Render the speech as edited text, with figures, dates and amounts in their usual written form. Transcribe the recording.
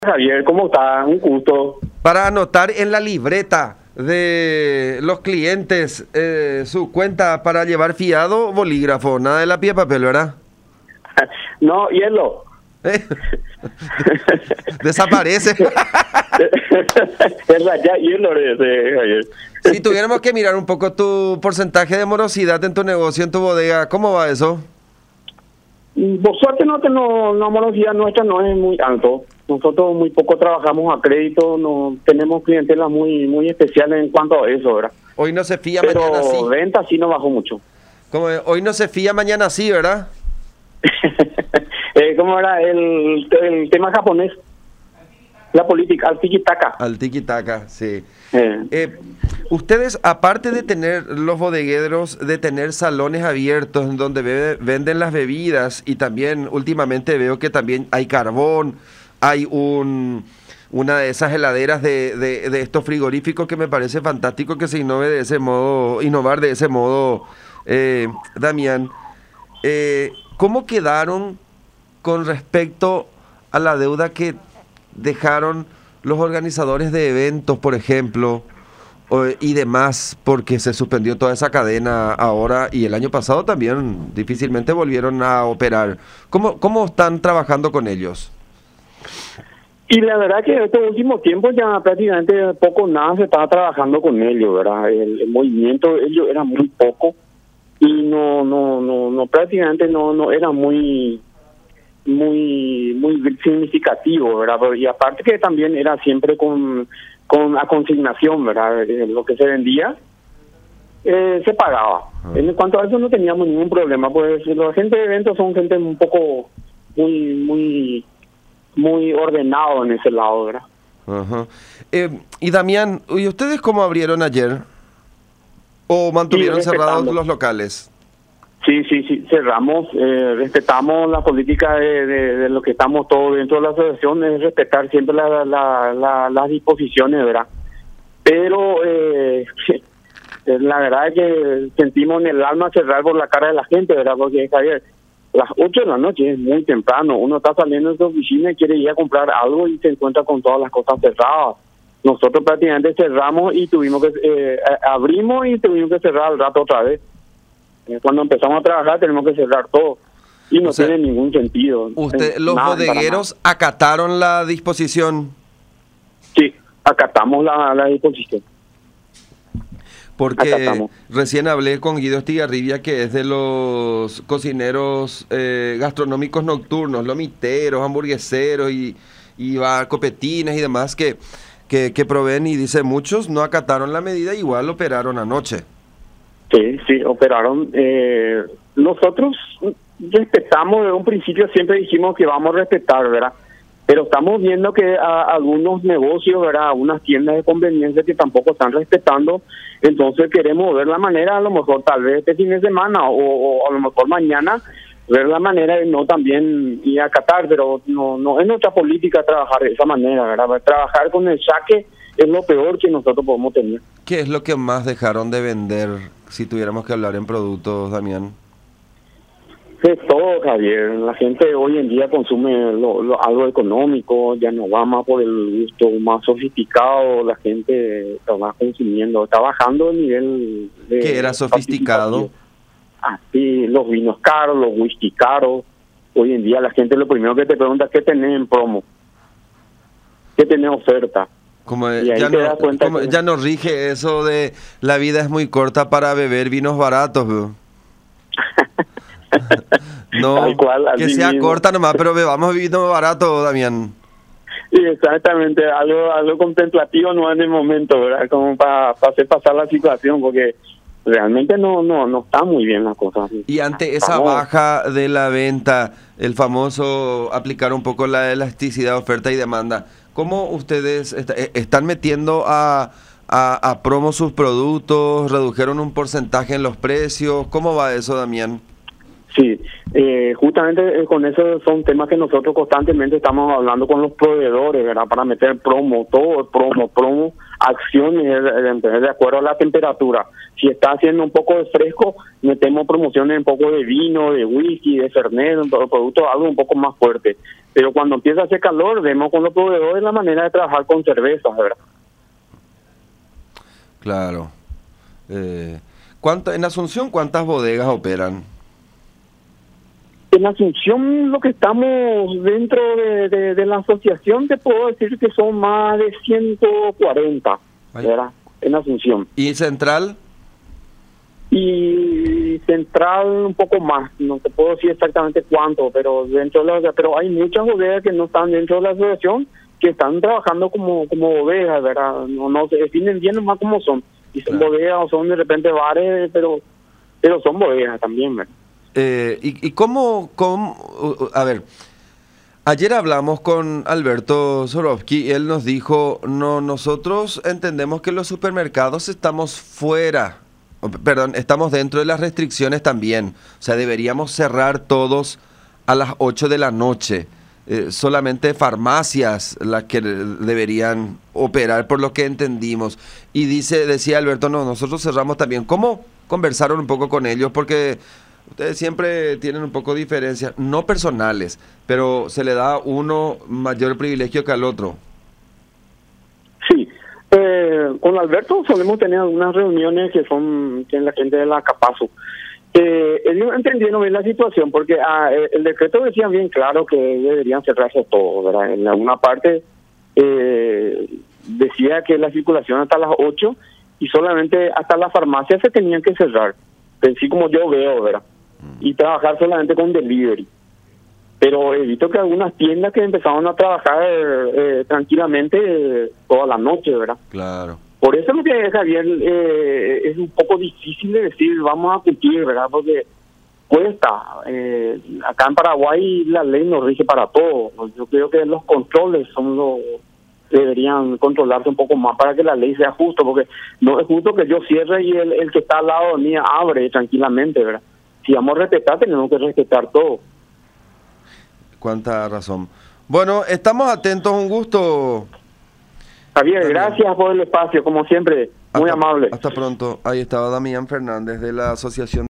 Javier, ¿cómo está? Un gusto. Para anotar en la libreta de los clientes su cuenta para llevar fiado, bolígrafo, nada de lápiz de papel, ¿verdad? No, hielo. ¿Eh? Desaparece. Es ya hielo de Javier. Si tuviéramos que mirar un poco tu porcentaje de morosidad en tu negocio, en tu bodega, ¿cómo va eso? Por suerte la morosidad nuestra no es muy alto. Nosotros muy poco trabajamos a crédito, no tenemos clientela muy especiales en cuanto a eso, ¿verdad? Hoy no se fía, Pero mañana sí. venta sí no bajó mucho. Hoy no se fía, mañana sí, ¿verdad? ¿Cómo era el tema japonés? La política, al tiki-taka. Al tiki-taka, sí. Ustedes, aparte de tener los bodegueros, de tener salones abiertos en donde venden las bebidas, y también últimamente veo que también hay carbón, hay una de esas heladeras de estos frigoríficos que me parece fantástico que se innovar de ese modo, Damián. ¿Cómo quedaron con respecto a la deuda que dejaron los organizadores de eventos, por ejemplo, y demás, porque se suspendió toda esa cadena ahora y el año pasado también difícilmente volvieron a operar? ¿Cómo están trabajando con ellos? Y la verdad que estos últimos tiempos ya prácticamente poco nada se estaba trabajando con ellos, ¿verdad? El movimiento de ellos era muy poco y no prácticamente no era muy significativo, ¿verdad? Y aparte que también era siempre con a consignación, ¿verdad? Lo que se vendía se pagaba. En cuanto a eso no teníamos ningún problema, pues la gente de eventos son gente un poco muy ordenado en ese lado, ¿verdad? Ajá. Y Damián, ¿y ustedes cómo abrieron ayer? ¿O mantuvieron cerrados los locales? Sí, cerramos, respetamos la política de lo que estamos todos dentro de la asociación, es respetar siempre las disposiciones, ¿verdad? Pero la verdad es que sentimos en el alma cerrar por la cara de la gente, ¿verdad? Porque, Javier, las 8 de la noche es muy temprano, uno está saliendo de su oficina y quiere ir a comprar algo y se encuentra con todas las cosas cerradas. Nosotros prácticamente cerramos y abrimos y tuvimos que cerrar al rato otra vez. Cuando empezamos a trabajar tenemos que cerrar todo y no tiene ningún sentido. ¿Los bodegueros acataron la disposición? Sí, acatamos la disposición. Porque recién hablé con Guido Estigarribia, que es de los cocineros gastronómicos nocturnos, lomiteros, hamburgueseros y copetines y demás que proveen, y dice, muchos no acataron la medida, igual operaron anoche. Sí, operaron. Nosotros respetamos, desde un principio siempre dijimos que vamos a respetar, ¿verdad? Pero estamos viendo que algunos negocios, ¿verdad? Algunas tiendas de conveniencia que tampoco están respetando, entonces queremos ver la manera, a lo mejor tal vez este fin de semana o a lo mejor mañana, ver la manera de no también ir a acatar, pero no es nuestra política trabajar de esa manera, ¿verdad? Trabajar con el saque es lo peor que nosotros podemos tener. ¿Qué es lo que más dejaron de vender, si tuviéramos que hablar en productos, Damián? De todo, Javier. La gente hoy en día consume algo económico, ya no va más por el gusto más sofisticado. La gente está consumiendo, está bajando el nivel de... ¿Qué era sofisticado? Sí, los vinos caros, los whisky caros. Hoy en día la gente lo primero que te pregunta es qué tenés en promo, qué tenés oferta. Ya no rige eso de la vida es muy corta para beber vinos baratos, bro. No, tal cual, que sea mismo. Corta nomás, pero bebamos vino barato, Damián. Sí, exactamente, algo contemplativo no en el momento, ¿verdad? Como para hacer pasar la situación, porque realmente no está muy bien la cosa. Y ante esa baja de la venta, el famoso aplicar un poco la elasticidad, oferta y demanda, ¿cómo ustedes están metiendo a promo sus productos? ¿Redujeron un porcentaje en los precios? ¿Cómo va eso, Damián? Sí, justamente con eso son temas que nosotros constantemente estamos hablando con los proveedores, ¿verdad? Para meter promo, todo promo, acciones de acuerdo a la temperatura. Si está haciendo un poco de fresco, metemos promociones un poco de vino, de whisky, de fernet, un producto algo un poco más fuerte. Pero cuando empieza a hacer calor, vemos con los proveedores la manera de trabajar con cervezas, ¿verdad? Claro. En Asunción, ¿cuántas bodegas operan? En Asunción, lo que estamos dentro de la asociación, te puedo decir que son más de 140, ¿verdad? En Asunción. ¿Y Central? Y Central un poco más, no te puedo decir exactamente cuánto, pero pero hay muchas bodegas que no están dentro de la asociación, que están trabajando como bodegas, ¿verdad? No se definen bien nomás cómo son. Y son bodegas o son de repente bares, pero son bodegas también, ¿verdad? ¿Y cómo, a ver, ayer hablamos con Alberto Zorovsky y él nos dijo, no, nosotros entendemos que los supermercados estamos estamos dentro de las restricciones también, o sea, deberíamos cerrar todos a las 8 de la noche, solamente farmacias las que deberían operar por lo que entendimos, y decía Alberto, no, nosotros cerramos también. ¿Cómo conversaron un poco con ellos? Porque ustedes siempre tienen un poco de diferencias, no personales, pero se le da a uno mayor privilegio que al otro. Sí, con Alberto solemos tener algunas reuniones que son la gente de la Capazo. Ellos entendieron bien la situación porque el decreto decía bien claro que deberían cerrarse todo, ¿verdad? En alguna parte decía que la circulación hasta las 8 y solamente hasta las farmacias se tenían que cerrar, así como yo veo, ¿verdad? Y trabajar solamente con delivery. Pero he visto que algunas tiendas que empezaron a trabajar tranquilamente toda la noche, ¿verdad? Claro. Por eso lo que Javier es un poco difícil de decir vamos a cumplir, ¿verdad? Porque cuesta. Acá en Paraguay la ley nos rige para todo. Yo creo que los controles deberían controlarse un poco más para que la ley sea justa, porque no es justo que yo cierre y el que está al lado de mí abre tranquilamente, ¿verdad? Si vamos a respetar, tenemos que respetar todo. Cuánta razón. Bueno, estamos atentos, un gusto. Javier, gracias por el espacio, como siempre, muy amable. Hasta pronto. Ahí estaba Damián Fernández de la Asociación